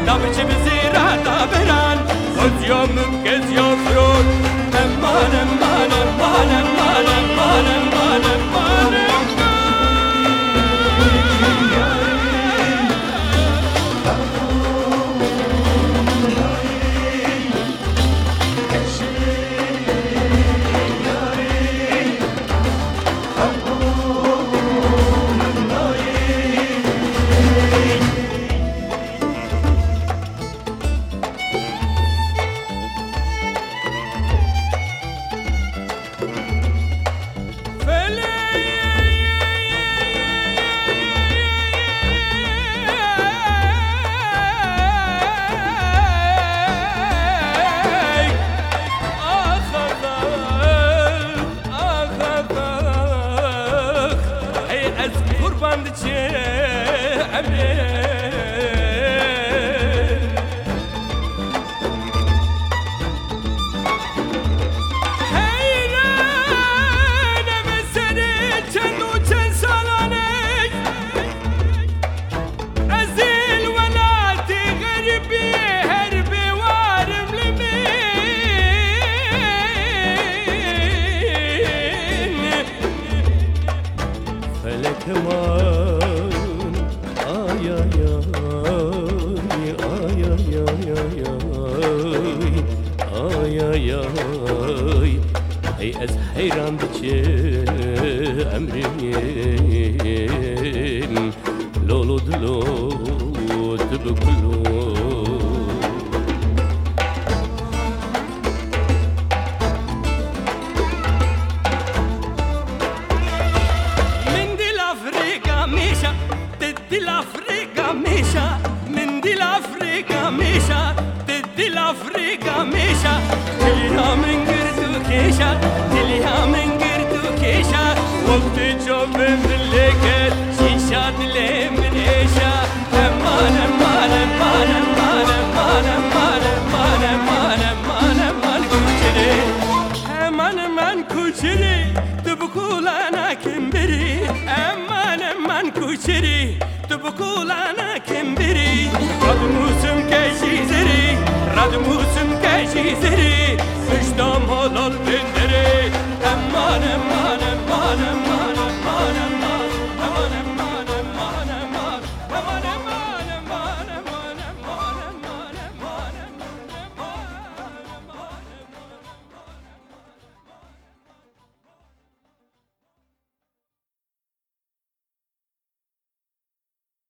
بچه بزیره دا برن خود یا مکز یا فرون امان امان امان امان امان امان امان ای از حیران بچه امرین لولو دلو تبکلو من دل افریقا میشه دل افریقا میشه من دل افریقا میشه دل افریقا میشه دلها من گردو کشه دلها من گردو کشه وقت جوب دلکت شیشه دل من ایشه امان امان امان امان امان امان امان امان امان امان کوچری امان امان کوچری تو بکولانا کم بری امان امان کوچری تو بکولانا کم بری راد موسم کشی زری راد موسم کشی زری اشتام حلال بند